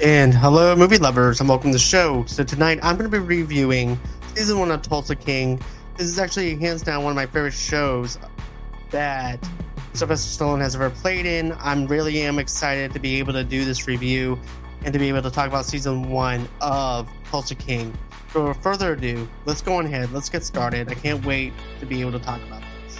And hello, movie lovers, and welcome to the show. So tonight I'm going to be reviewing season 1 of Tulsa King. This is actually hands down one of my favorite shows that Sylvester Stallone has ever played in. I really am excited to be able to do this review and to be able to talk about season 1 of Tulsa King. So without further ado, let's go on ahead. Let's get started. I can't wait to be able to talk about this.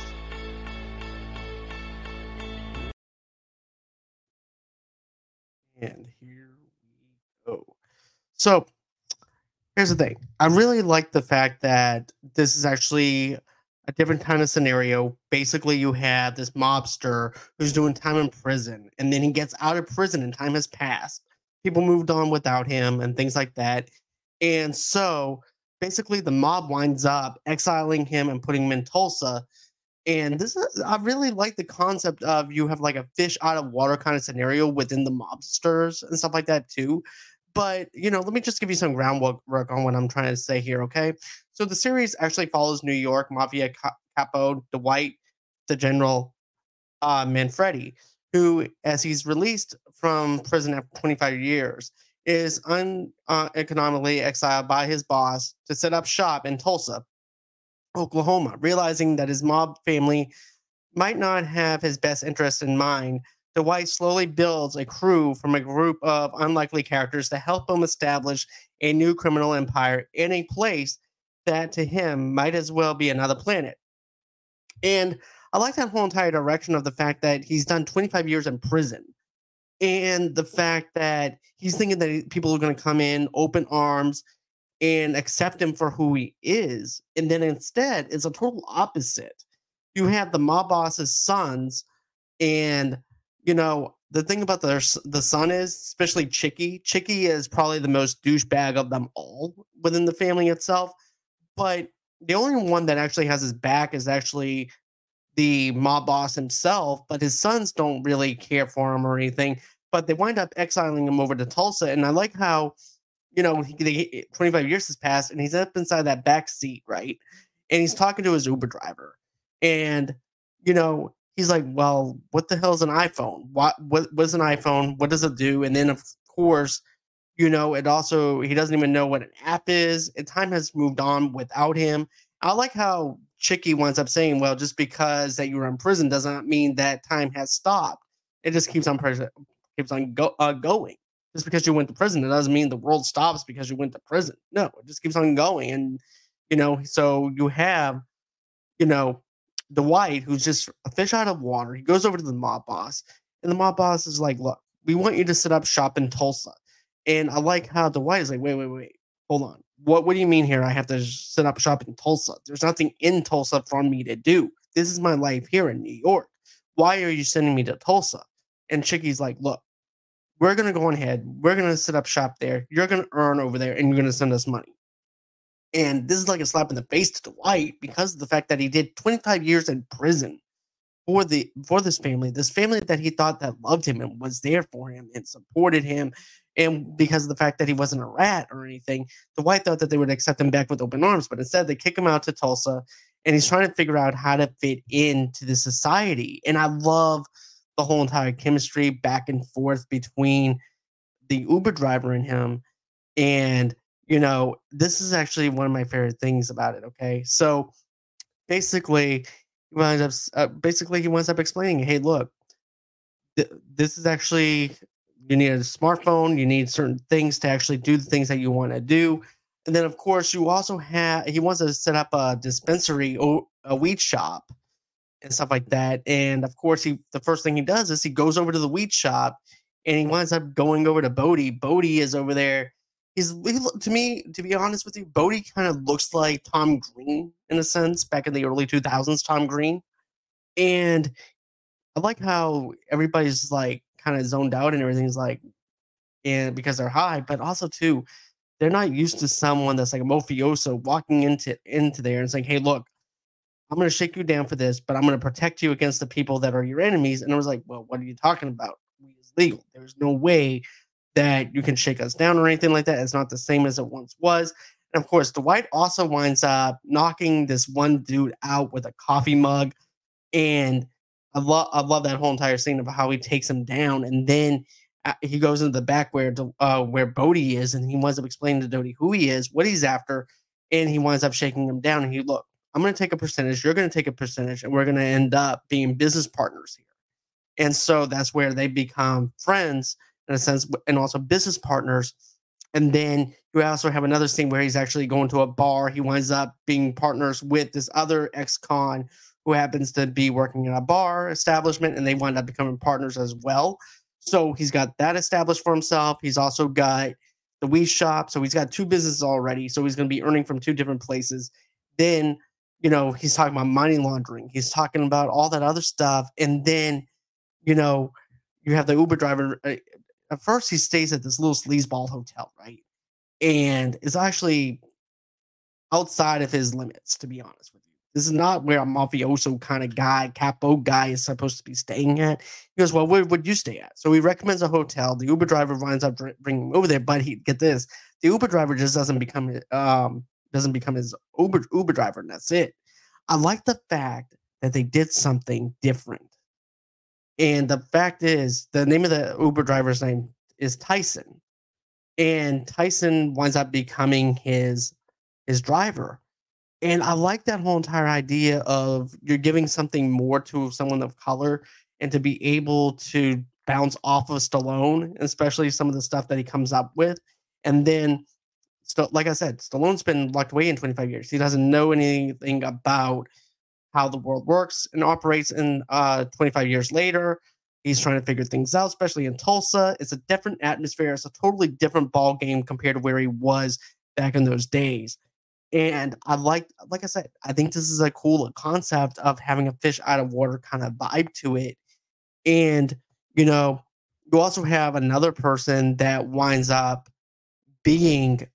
And here we go. So here's the thing. I really like the fact that this is actually a different kind of scenario. Basically, you have this mobster who's doing time in prison, and then he gets out of prison and time has passed. People moved on without him and things like that. And so basically the mob winds up exiling him and putting him in Tulsa. And this is I really like the concept of you have like a fish out of water kind of scenario within the mobsters and stuff like that too. But let me just give you some groundwork on what I'm trying to say here, okay? So the series actually follows New York Mafia capo Dwight the General Manfredi, who, as he's released from prison after 25 years, is uneconomically exiled by his boss to set up shop in Tulsa, Oklahoma, realizing that his mob family might not have his best interest in mind. Dwight slowly builds a crew from a group of unlikely characters to help him establish a new criminal empire in a place that to him might as well be another planet. And I like that whole entire direction of the fact that he's done 25 years in prison and the fact that he's thinking that people are going to come in open arms and accept him for who he is. And then instead, it's a total opposite. You have the mob boss's sons, and the thing about the son is, especially Chicky. Chicky is probably the most douchebag of them all within the family itself. But the only one that actually has his back is actually the mob boss himself. But his sons don't really care for him or anything. But they wind up exiling him over to Tulsa, and I like how 25 years has passed, and he's up inside that back seat, right? And he's talking to his Uber driver, and he's like, "Well, what the hell is an iPhone? What's an iPhone? What does it do?" And then, of course, it also he doesn't even know what an app is. And time has moved on without him. I like how Chicky winds up saying, "Well, just because that you were in prison does not mean that time has stopped. It just going." Just because you went to prison, it doesn't mean the world stops because you went to prison. No, it just keeps on going. And, so you have, you know, Dwight, who's just a fish out of water. He goes over to the mob boss, and the mob boss is like, look, we want you to set up shop in Tulsa. And I like how Dwight is like, wait, hold on. What do you mean here? I have to set up shop in Tulsa. There's nothing in Tulsa for me to do. This is my life here in New York. Why are you sending me to Tulsa? And Chicky's like, look, we're going to go on ahead. We're going to set up shop there. You're going to earn over there, and you're going to send us money. And this is like a slap in the face to Dwight because of the fact that he did 25 years in prison for this family that he thought that loved him and was there for him and supported him. And because of the fact that he wasn't a rat or anything, Dwight thought that they would accept him back with open arms. But instead, they kick him out to Tulsa, and he's trying to figure out how to fit into the society. And I love the whole entire chemistry back and forth between the Uber driver and him. And, this is actually one of my favorite things about it. Okay. So basically, he winds up explaining, hey, look, this is actually, you need a smartphone, you need certain things to actually do the things that you want to do. And then, of course, he wants to set up a dispensary, a weed shop, and stuff like that. And of course, the first thing he does is he goes over to the weed shop, and he winds up going over to Bodie. Bodie is over there. To me, to be honest with you, Bodie kind of looks like Tom Green in a sense, back in the early 2000s, Tom Green. And I like how everybody's like kind of zoned out and everything's like, and because they're high, but also too, they're not used to someone that's like a mafioso walking into there and saying, "Hey, look, I'm going to shake you down for this, but I'm going to protect you against the people that are your enemies." And I was like, well, what are you talking about? Weed is legal. There's no way that you can shake us down or anything like that. It's not the same as it once was. And of course, Dwight also winds up knocking this one dude out with a coffee mug. And I love that whole entire scene of how he takes him down. And then he goes into the back where Bodhi is, and he winds up explaining to Dodie who he is, what he's after, and he winds up shaking him down. And he look, I'm going to take a percentage, you're going to take a percentage, and we're going to end up being business partners here. And so that's where they become friends in a sense, and also business partners. And then you also have another scene where he's actually going to a bar. He winds up being partners with this other ex-con who happens to be working in a bar establishment, and they wind up becoming partners as well. So he's got that established for himself. He's also got the weed shop. So he's got two businesses already. So he's going to be earning from two different places. Then, he's talking about money laundering. He's talking about all that other stuff. And then, you know, you have the Uber driver. At first, he stays at this little sleazeball hotel, right? And it's actually outside of his limits, to be honest with you. This is not where a mafioso kind of guy, capo guy, is supposed to be staying at. He goes, well, where would you stay at? So he recommends a hotel. The Uber driver winds up bringing him over there, but he get this: the Uber driver just doesn't become his Uber driver, and that's it. I like the fact that they did something different. And the fact is, the name of the Uber driver's name is Tyson, and Tyson winds up becoming his driver. And I like that whole entire idea of you're giving something more to someone of color, and to be able to bounce off of Stallone, especially some of the stuff that he comes up with. And then, like I said, Stallone's been locked away in 25 years. He doesn't know anything about how the world works and operates. In 25 years later, he's trying to figure things out, especially in Tulsa. It's a different atmosphere. It's a totally different ball game compared to where he was back in those days. And like I said, I think this is a cool concept of having a fish out of water kind of vibe to it. And, you know, you also have another person that winds up being,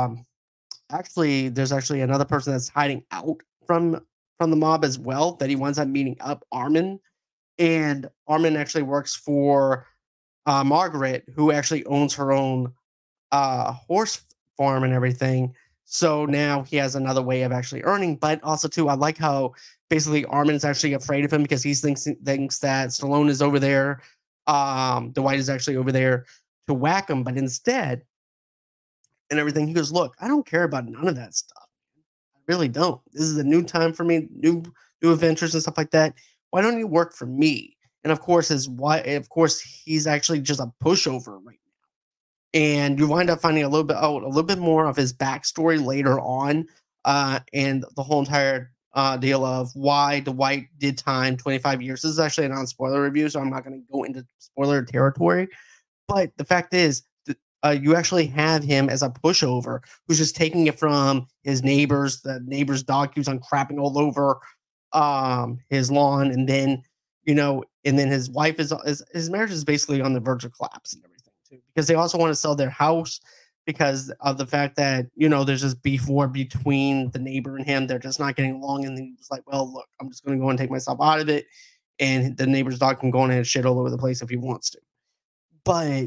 actually, there's actually another person that's hiding out from the mob as well, that he winds up meeting up, Armin. And Armin actually works for Margaret, who actually owns her own horse farm and everything. So now he has another way of actually earning. But also too, I like how basically Armin is actually afraid of him because he thinks that Stallone is over there. Dwight is actually over there to whack him, but instead, and everything, he goes, "Look, I don't care about none of that stuff. I really don't. This is a new time for me, new adventures and stuff like that. Why don't you work for me?" And of course, of course, he's actually just a pushover right now. And you wind up finding a little bit more of his backstory later on, and the whole entire deal of why Dwight did time 25 years. This is actually a non-spoiler review, so I'm not going to go into spoiler territory. But the fact is, you actually have him as a pushover who's just taking it from his neighbors. The neighbor's dog keeps on crapping all over his lawn, and then and then his wife is his marriage is basically on the verge of collapse and everything too, because they also want to sell their house because of the fact that there's this beef war between the neighbor and him. They're just not getting along, and then he's like, "Well, look, I'm just going to go and take myself out of it, and the neighbor's dog can go in and shit all over the place if he wants to." But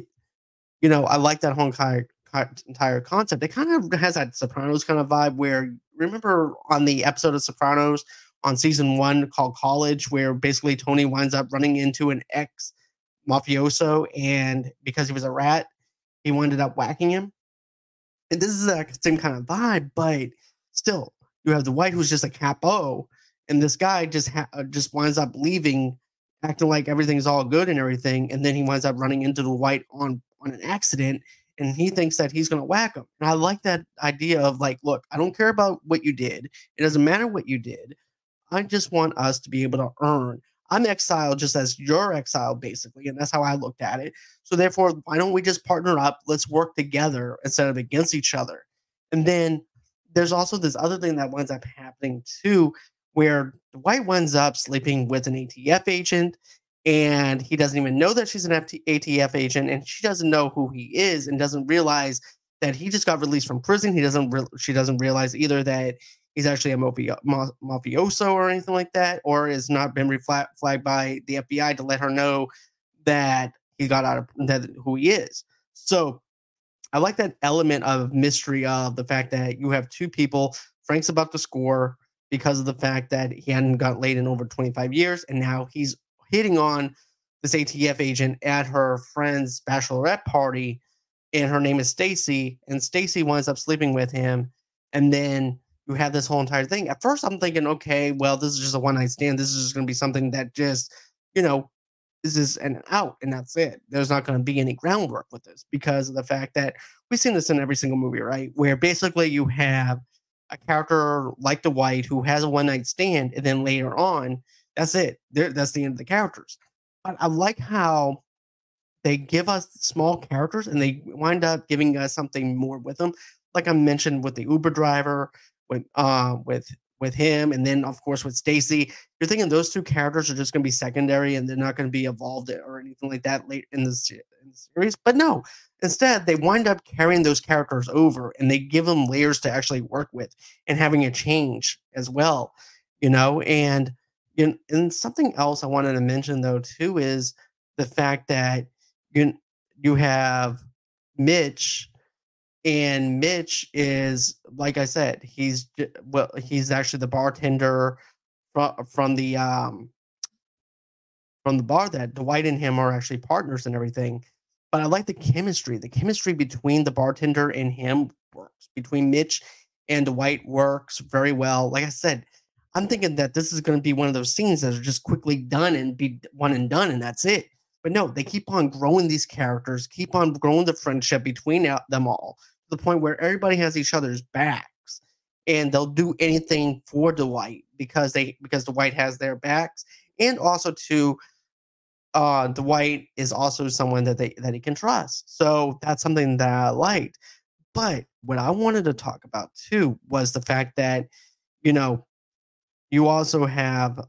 I like that whole entire concept. It kind of has that Sopranos kind of vibe where, remember on the episode of Sopranos on season 1 called College, where basically Tony winds up running into an ex mafioso, and because he was a rat, he ended up whacking him. And this is that same kind of vibe, but still, you have Dwight who's just a capo, and this guy just winds up leaving, acting like everything's all good and everything, and then he winds up running into Dwight on an accident, and he thinks that he's going to whack him. And I like that idea of like, look, I don't care about what you did. It doesn't matter what you did. I just want us to be able to earn. I'm exiled just as you're exiled, basically. And that's how I looked at it. So therefore, why don't we just partner up? Let's work together instead of against each other. And then there's also this other thing that winds up happening too, where Dwight winds up sleeping with an ATF agent, and he doesn't even know that she's an ATF agent, and she doesn't know who he is, and doesn't realize that he just got released from prison. She doesn't realize either that he's actually a mafioso or anything like that, or has not been flagged by the FBI to let her know that he got out of that who he is. So I like that element of mystery of the fact that you have two people. Frank's about to score because of the fact that he hadn't got laid in over 25 years, and now he's hitting on this ATF agent at her friend's bachelorette party, and her name is Stacy, and Stacy winds up sleeping with him, and then you have this whole entire thing. At first, I'm thinking, okay, well, this is just a one night stand. This is just going to be something that just, you know, this is an out, and that's it. There's not going to be any groundwork with this because of the fact that we've seen this in every single movie, right? Where basically you have a character like Dwight who has a one night stand, and then later on, that's it. That's the end of the characters. But I like how they give us small characters and they wind up giving us something more with them. Like I mentioned with the Uber driver, with him, and then of course with Stacy. You're thinking those two characters are just going to be secondary and they're not going to be evolved or anything like that late in in the series. But no, instead they wind up carrying those characters over and they give them layers to actually work with and having a change as well. And and something else I wanted to mention though too is the fact that you you have Mitch, and Mitch is like I said, he's actually the bartender from the bar that Dwight and him are actually partners and everything. But I like the chemistry. The chemistry between the bartender and him works. Between Mitch and Dwight works very well. Like I said, I'm thinking that this is going to be one of those scenes that are just quickly done and be one and done, and that's it. But no, they keep on growing these characters, keep on growing the friendship between them all to the point where everybody has each other's backs, and they'll do anything for Dwight because Dwight has their backs, and also to Dwight is also someone that he can trust. So that's something that I liked. But what I wanted to talk about too was the fact that you know you also have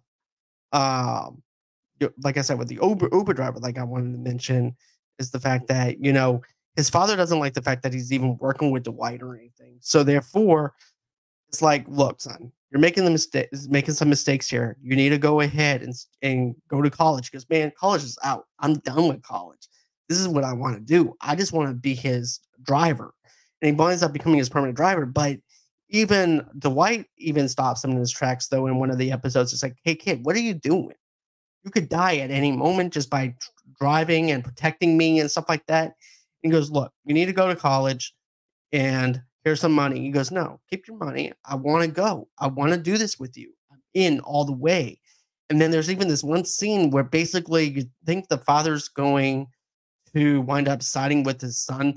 um like I said with the Uber driver, like I wanted to mention is the fact that his father doesn't like the fact that he's even working with Dwight or anything. So therefore, it's like, look, son, you're making some mistakes here. You need to go ahead and go to college because man, college is out. I'm done with college. This is what I want to do. I just want to be his driver, and he winds up becoming his permanent driver. But even Dwight even stops him in his tracks though. In one of the episodes, it's like, hey kid, what are you doing? You could die at any moment just by driving and protecting me and stuff like that. He goes, look, you need to go to college and here's some money. He goes, no, keep your money. I want to go. I want to do this with you. I'm in all the way. And then there's even this one scene where basically you think the father's going to wind up siding with his son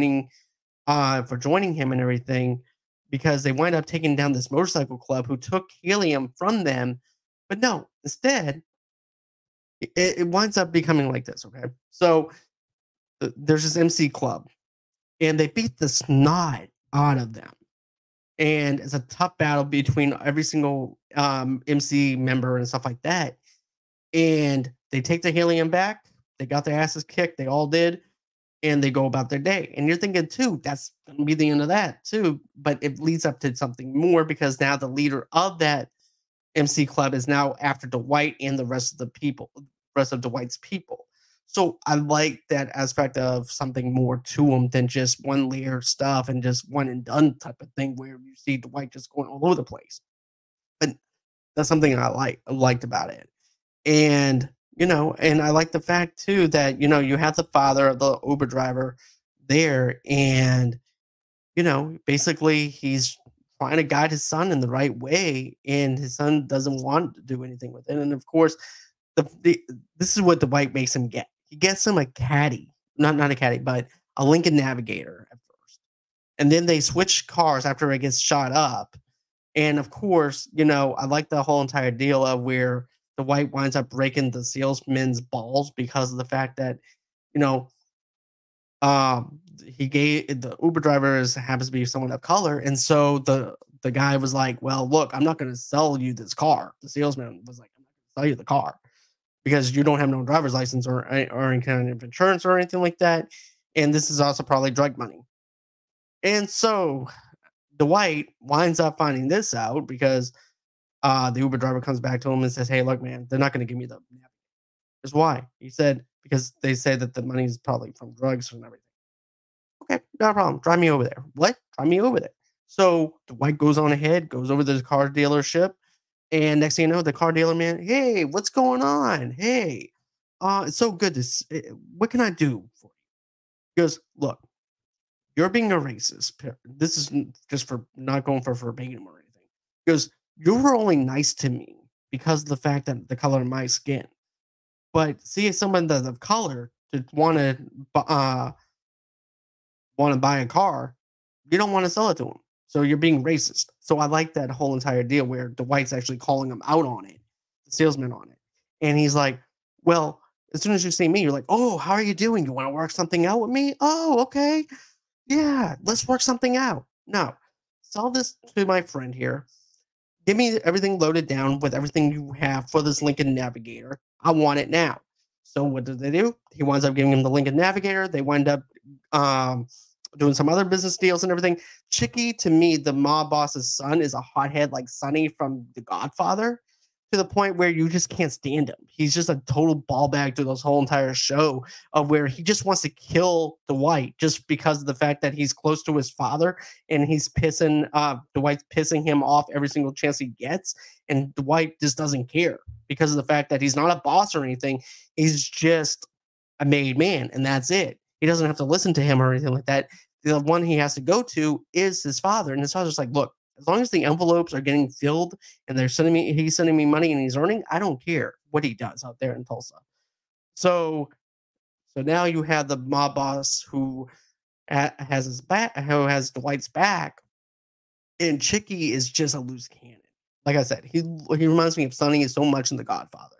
for joining him and everything because they wind up taking down this motorcycle club who took helium from them. But no, instead, it winds up becoming like this. Okay. So there's this MC club and they beat the snot out of them. And it's a tough battle between every single MC member and stuff like that. And they take the helium back. They got their asses kicked. They all did. And they go about their day. And you're thinking, too, that's going to be the end of that, too. But it leads up to something more because now the leader of that MC club is now after Dwight and the rest of Dwight's people. So I like that aspect of something more to them than just one layer stuff and just one and done type of thing where you see Dwight just going all over the place. But that's something I liked about it. And and I like the fact too that you have the father of the Uber driver there, and basically he's trying to guide his son in the right way, and his son doesn't want to do anything with it. And of course, the this is what the bike makes him get. He gets him a caddy, not a caddy, but a Lincoln Navigator at first, and then they switch cars after it gets shot up. And of course, I like the whole entire deal of where the white winds up breaking the salesman's balls because of the fact that you know he gave the Uber driver happens to be someone of color, and so the guy was like, "Well, look, I'm not going to sell you this car." The salesman was like, "I'm not going to sell you the car because you don't have no driver's license or any kind of insurance or anything like that, and this is also probably drug money." And so Dwight winds up finding this out because the Uber driver comes back to him and says, "Hey, look, man, they're not going to give me the." Here's why. He said because they say that the money is probably from drugs and everything. Okay, not a problem. Drive me over there. What? Drive me over there. So Dwight goes on ahead, goes over to the car dealership, and next thing you know, the car dealer man, hey, what's going on? Hey, It's so good to what can I do for you? He goes, look, you're being a racist. This is just for not going for verbatim or anything. He goes, you were only nice to me because of the fact that the color of my skin. But see someone that's of color to want to buy a car, you don't want to sell it to him. So you're being racist. So I like that whole entire deal where Dwight's actually calling him out on it, the salesman on it. And he's like, well, as soon as you see me, you're like, oh, how are you doing? You want to work something out with me? Oh, okay. Yeah, let's work something out. No, sell this to my friend here. Give me everything loaded down with everything you have for this Lincoln Navigator. I want it now. So what did they do? He winds up giving him the Lincoln Navigator. They wind up um, doing some other business deals and everything. Chicky, to me, the mob boss's son, is a hothead like Sonny from The Godfather, to the point where you just can't stand him. He's just a total ball bag through this whole entire show, of where he just wants to kill Dwight just because of the fact that he's close to his father, and he's pissing Dwight's pissing him off every single chance he gets, and Dwight just doesn't care because of the fact that he's not a boss or anything. He's just a made man, and that's it. He doesn't have to listen to him or anything like that. The one he has to go to is his father, and his father's like, look, as long as the envelopes are getting filled and he's sending me money and he's earning, I don't care what he does out there in Tulsa. So so now you have the mob boss who has his back, who has Dwight's back, and Chicky is just a loose cannon. Like I said, he reminds me of Sonny so much in The Godfather,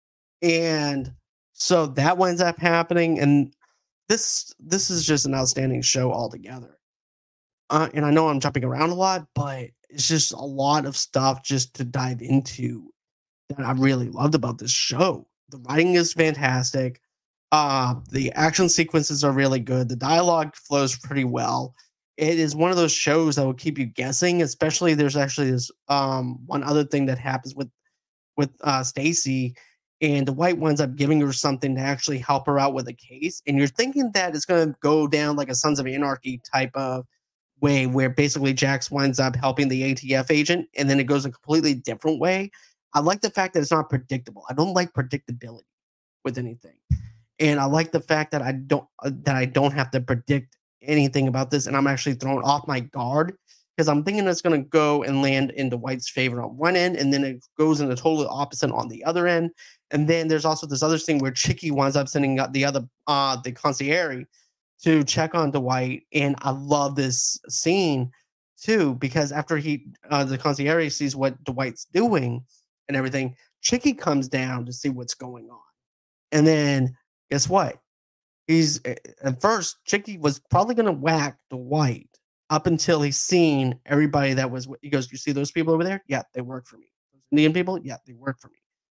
and so that winds up happening. And this is just an outstanding show altogether. And I know I'm jumping around a lot, but it's just a lot of stuff just to dive into that I really loved about this show. The writing is fantastic. The action sequences are really good. The dialogue flows pretty well. It is one of those shows that will keep you guessing. Especially, there's actually this one other thing that happens with Stacy, and the White winds up giving her something to actually help her out with a case. And you're thinking that it's going to go down like a Sons of Anarchy type of way, where basically Jax winds up helping the ATF agent, and then it goes a completely different way. I like the fact that it's not predictable. I don't like predictability with anything, and I like the fact that I don't have to predict anything about this, and I'm actually thrown off my guard because I'm thinking it's going to go and land into White's favor on one end, and then it goes in the total opposite on the other end. And then there's also this other thing where Chicky winds up sending out the concierge to check on Dwight, and I love this scene too because after the concierge sees what Dwight's doing and everything, Chicky comes down to see what's going on, and then guess what? He's at first Chicky was probably going to whack Dwight up until he's seen everybody that was. He goes, "You see those people over there? Yeah, they work for me. Those Indian people? Yeah, they work for me."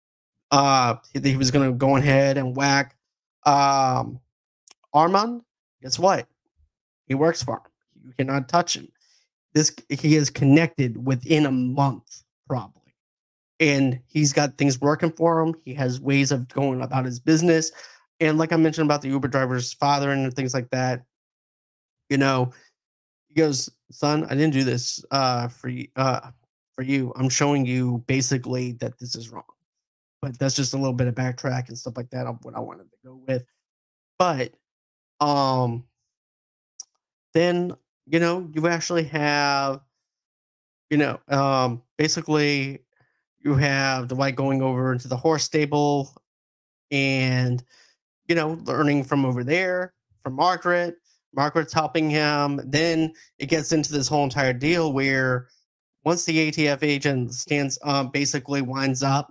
He was going to go ahead and whack um, Armand. Guess what? He works for him. You cannot touch him. He is connected within a month, probably. And he's got things working for him. He has ways of going about his business. And like I mentioned about the Uber driver's father and things like that, you know, he goes, son, I didn't do this for you. I'm showing you basically that this is wrong. But that's just a little bit of backtrack and stuff like that of what I wanted to go with. But um then you actually have basically you have Dwight going over into the horse stable and learning from over there from Margaret's helping him. Then it gets into this whole entire deal where once the ATF agent basically winds up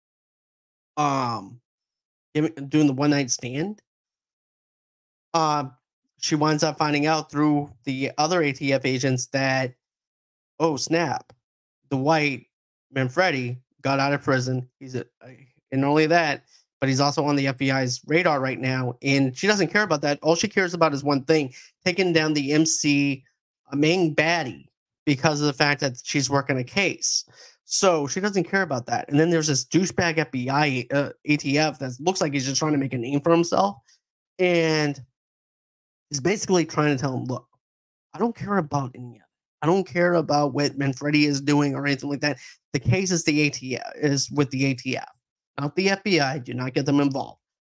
um doing the one night stand, she winds up finding out through the other ATF agents that, oh snap, the white Manfredi got out of prison. And not only that, but he's also on the FBI's radar right now. And she doesn't care about that. All she cares about is one thing: taking down the MC, main baddie, because of the fact that she's working a case. So she doesn't care about that. And then there's this douchebag FBI ATF that looks like he's just trying to make a name for himself. And he's basically trying to tell him, look, I don't care about any of it. I don't care about what Manfredi is doing or anything like that. The case is with the ATF, not the FBI. Do not get them involved.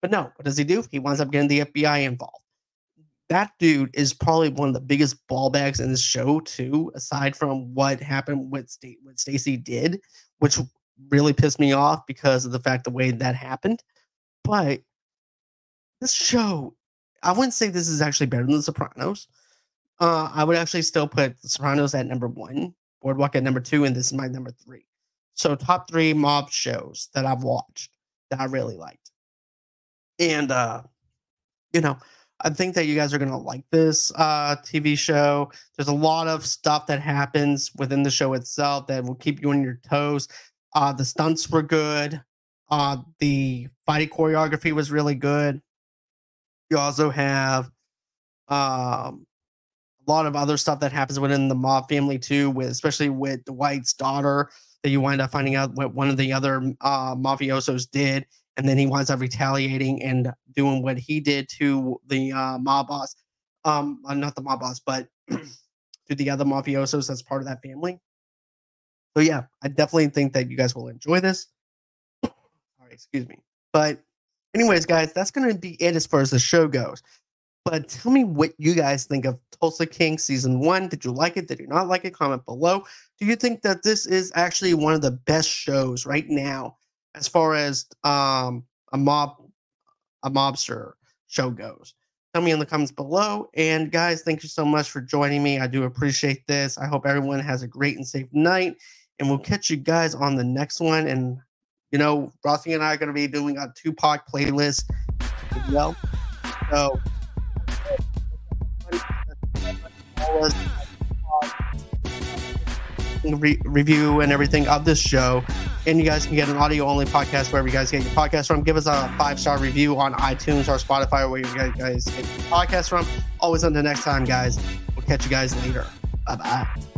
But no, what does he do? He winds up getting the FBI involved. That dude is probably one of the biggest ball bags in this show too, aside from what happened with what Stacy did, which really pissed me off because of the fact the way that happened. But this show, I wouldn't say this is actually better than The Sopranos. I would actually still put The Sopranos at number 1, Boardwalk at number 2, and this is my number 3. So top 3 mob shows that I've watched that I really liked. And you know, I think that you guys are gonna like this TV show. There's a lot of stuff that happens within the show itself that will keep you on your toes. The stunts were good. The fighting choreography was really good. You also have a lot of other stuff that happens within the mob family too, with especially with Dwight's daughter that you wind up finding out what one of the other mafiosos did, and then he winds up retaliating and doing what he did to the mob boss, not the mob boss, but to the other mafiosos that's part of that family. So yeah, I definitely think that you guys will enjoy this. Sorry, excuse me. But anyways, guys, that's going to be it as far as the show goes. But tell me what you guys think of Tulsa King Season 1. Did you like it? Did you not like it? Comment below. Do you think that this is actually one of the best shows right now as far as a mobster show goes? Tell me in the comments below. And guys, thank you so much for joining me. I do appreciate this. I hope everyone has a great and safe night. And we'll catch you guys on the next one. And, you know, Rossi and I are going to be doing a Tupac playlist as well. So, review and everything of this show, and you guys can get an audio only podcast wherever you guys get your podcast from. Give us a 5-star review on iTunes or Spotify or where you guys get your podcast from. Always until next time, guys. We'll catch you guys later. Bye bye.